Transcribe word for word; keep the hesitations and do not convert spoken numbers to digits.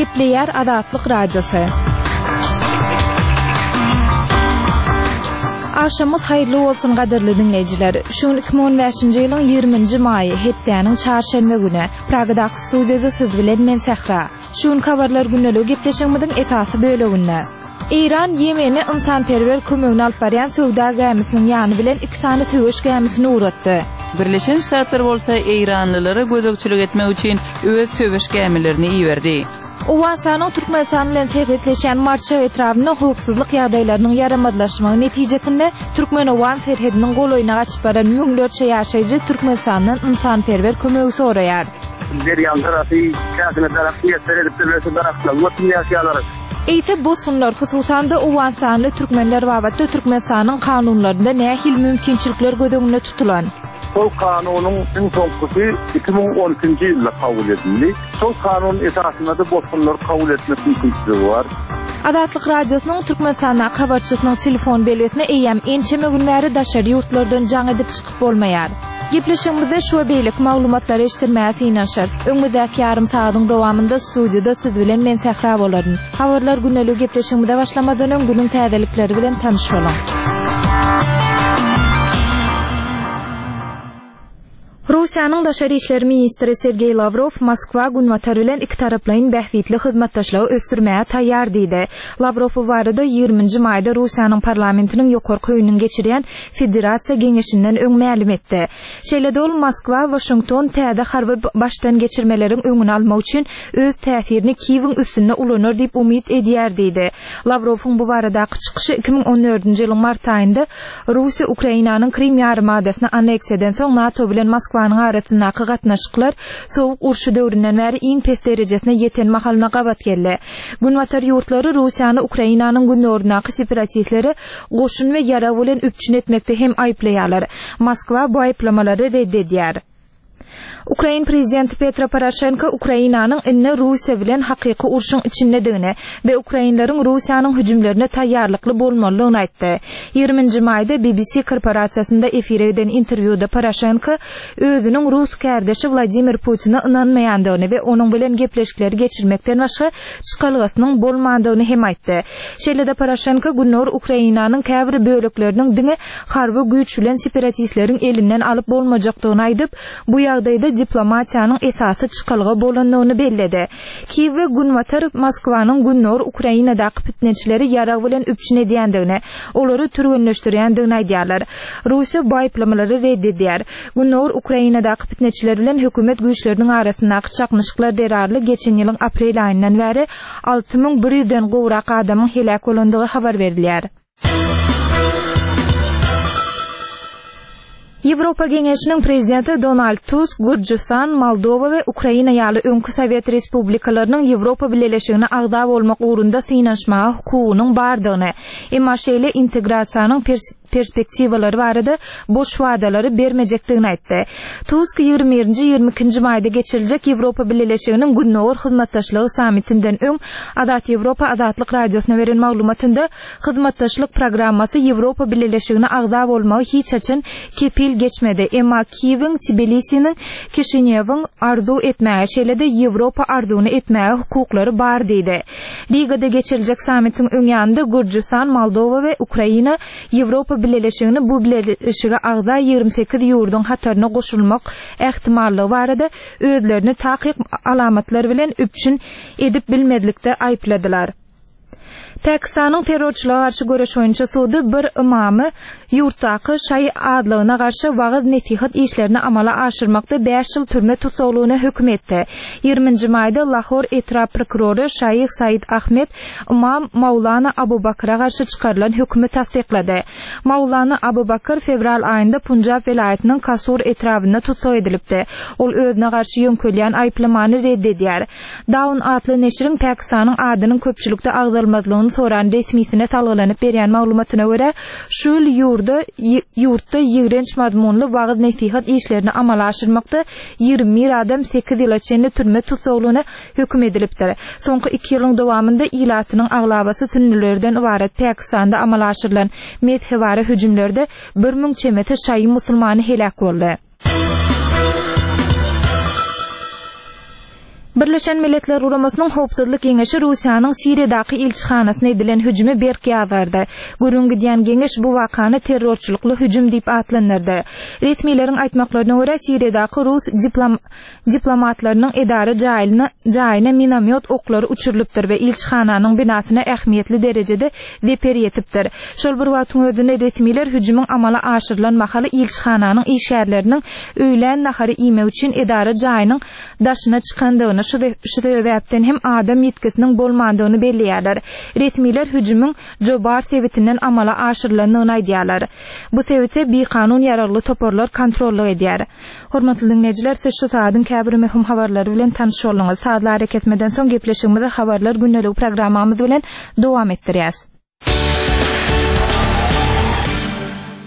Gepleyer Adatlyk Radiosu. Aşamız hayırlı olsun gaderli dinleyiciler. Şun iki bin on beşinji ýylyň ýygrüminji maýy hepdeniň çarşembe güni Pragadaky studiýada siz bilen men Sehra. Şun habarlar günnelik gepleşigimiziň esasy böleginde. İran Ýemeni ynsanperwer kömegini alyp barýan sowda gämisiniň ýany bilen iki sany töweş gämisini uğratdy. Birleşen Ştatlar bolsa İranlylara gözükçülük etmek üçin öz töweş gämilerini iýerdi. Owasanyň Türkmenistan bilen serhetleşen marşa etrafynda hukuksyzlyk ýagdaýlarynyň yaramadlaşmagy netijesinde Türkmenowan serhediniň goloýuna gaçyp baran müňlerçe ýaşaýjy Türkmenistanyň ynsanperwer kömegi soraýar. Deryan tarafy käsine tarafy ýetdirip birleşik taraflar wotun ýaşaýarlar. Eýse bu sunlar hususan da Owansanly türkmenler wagtda Türkmenistanyň kanunlarynda nähil mümkinçilikler gödeginde tutulan. Sol kanunun en sonkusy iki bin on üçinji ýylda kabul edildi. Sol kanun esasında da boşluklar kabul etmek mümkinçiligi var. Adatlyk Radiosynyň Türkmenistana habarçysynyň telefon belgesine eýem ençeme günleri daşary ýurtlardan jaň edip çykyp bolmaýar. Gepleşigimizde şu beýlik maglumatlary eşitdirmäsi ýa-şart. Öňündäki ýarym saatyň dowamında studiýada siz bilen men Sehra bolaryn. Habarlar günnelik gepleşigimizde başlamadan öň günüň täzelikleri bilen tanışalım. Rusiýanyň Daşary işleri ministri Sergey Lavrov Moskwa günwatar bilen iki taraplaryň bähwitli hyzmatdaşlygy ösürmäge taýýar diýdi. Lavrov bu barada ýygrüminji maýda Rusiýanyň parlamentiniň ýokarky öýüniň geçirýän Federasiýa Geňeşinden öň ma'lum etdi. Şeýle ol Moskwa, Washington täze harby başdan geçirmeleriň öňüni almak üçin öz täsirini Kiýewiň üstüne ulanır diýip umyt edýär diýdi. Lavrowyň bu baradaky çykyşy iki bin on dördünji ýylyň mart aýynda Rusiýa Ukrainanyň Krim ýarymadasyna anneksiýadan soň NATO bilen Moskwa Moskwaň arasyndaky gatnaşyklar sowuk urşy döwründen bäri iň pes derejesine ýeten mahalna gabat geldi. Günwatar ýurtlary Rusiýany Ukrainanyň gündöründäki separatistleri goşun we ýara bilen üpçün etmekde hem aýplaýarlar. Moskwa bu aýplamalary reddedýär. Ukraina prezidenti Petro Poroshenko Ukrainanyň inne Rusiýa bilen hakyky urşuň içindedigini we Ukrainlaryň Rusiýanyň hüjümlerine taýýarlykly bolmalygyny aýtdy. ýygrüminji maýda B B C korporatsiýasynda efire eden interwýuda Poroshenko özüniň Rus kärdeşi Vladimir Putina ynanmaýandygyny we onuň bilen gepleşikleri geçirmekden başga çykalgysynyň bolmandygyny hem aýtdy. Şeýle-de Poroshenko günler Ukrainanyň käbir bölekleriniň diňi harby güýç bilen separatistleriň elinden alyp bolmajakdygyny aýdyp, bu ýagdaýda diplomatiýanyň esasy çykalgy bolandygyny belledi. Kiýew we günwatar Moskwanyň günler Ukrainadaky fitneçileri ýara bilen üpçün edýändigini, olary türgünleşdirýändigini aýdýarlar. Rusiýa bu aýplamalary reddedýär. Günler Ukrainadaky fitneçiler bilen hökümet güýçleriniň arasyndaky çaknyşyklar derarly geçen ýylyň aprel aýyndan bäri alty ming bir ýüzden gowrak adamyň helak bolandygy habar berilýär. Ýewropa Geňeşiniň prezidenti Donald Tusk, Gürjistan, Moldowa we Ukraina ýaly öňkü Sowet respublikalarynyň Ýewropa Birleşigine agda bolmak ugrunda synaşmaga hukugynyň bardygyny, emma şeýle integrasiýanyň perspektiwalary barada boş wadalary bermejekdigini aýtdy. Tusk ýygrimi birinji ýygrimi ikinji maýda geçiriljek Ýewropa Birleşiginiň günnäwir hyzmatdaşlygy samitinden öň Adat Ýewropa Adatlyk Radiosyna beren maglumatynda hyzmatdaşlyk programmasy Ýewropa Birleşigine agda bolmagy hiç açan kepil geçmedi. Emma Kiýewiň, Tbilisiň, Kişinýewiň arzu etmäge şeýle-de Ýewropa arzuny etmäge hukuklary bar diýdi. Ligada geçiriljek samitiň öň ýanynda Gürjistan, Moldowa we Ukraina Ýewropa Birleşigini bu birleşige agda ýygrimi sekiz ýurduň hataryna goşulmak ähtimalligi barada özlerini takyk alamatlary bilen üpçün edip bilmedlikde aýpladylar. Pakistanyň terrorçylyga garşy göreş boýunça sudy bir imamy ýurtdaky şaý adlygyna garşy wagt netihat işlerini amala aşyrmakda beş ýyl türme tutsaglygyna hökm etdi. ýygrüminji maýda Lahor etrap prokurory Şaýh Said Ahmed imam Mawlana Abu Bakra garşy çykarylan hökmi tasdiqlady. Mawlana Abu Bakr fevral aýynda Punjab welaýatynyň Kasur etrafynda tutsag edilipdi. Ol özüne garşy ýönkölýän aýplamany reddedýär. Dawn adly neşriň Pakistanyň adynyň köpçülikde agdalmazlygyny soran resmisine salgylanyp berýän maglumatyna görä, şu ýurda ýurtda ýigrenç mazmunly wagt nesihat işlerini amala aşyrmakda ýygrimi bir adam sekiz ýyla çenli türme tutsaglygyna hökm edilipdir. Soňky iki ýylyň dowamında ilatynyň aglabasy tünnilerden ibaret Pakistanda amala aşyrylan mezhebary hüjümlerde bir ming çemete şaý musulmany helak boldy. Birleşen Milletler Uramasının Howpsuzlyk Geňeşi Russiýanyň Siriýadaky ilçihanasyna edilen hüjüme berk ýazardy. Görüngü diýen geňeş bu wakany terrorçulykly hüjüm diýip atlandyrdy. Resmiýleriň aýtmaklaryna görä Siriýadaky rus diplom diplomatlarynyň edara jaýyna jaýyna minamyot oklary uçurylypdyr we ilçihananyň binasyna ähmiýetli derejede zeper ýetipdir. Şol bir wagtyň özünde resmiýler hüjümüň amala aşyrylanmahaly ilçihananyň işgärleriniň öýlen nahary ime üçin edara jaýynyň daşyna çykandygyny şu sebäpden hem adam ýetkisiniň bolmandygyny belliýärler. Resmiýler hüjümüň jobar sebätinden amala aşyrylandygyny aýdýarlar. Bu sebäpde bir kanun ýararly toporlar kontrolly edýär. Hormatly dinleýijiler, siz şu saýadyň käbir möhüm habarlary bilen tanış bolňyz. Saatlar ketmeden soň gepleşigimizi habarlar günnelik programmamyz bilen dowam etdirýäs.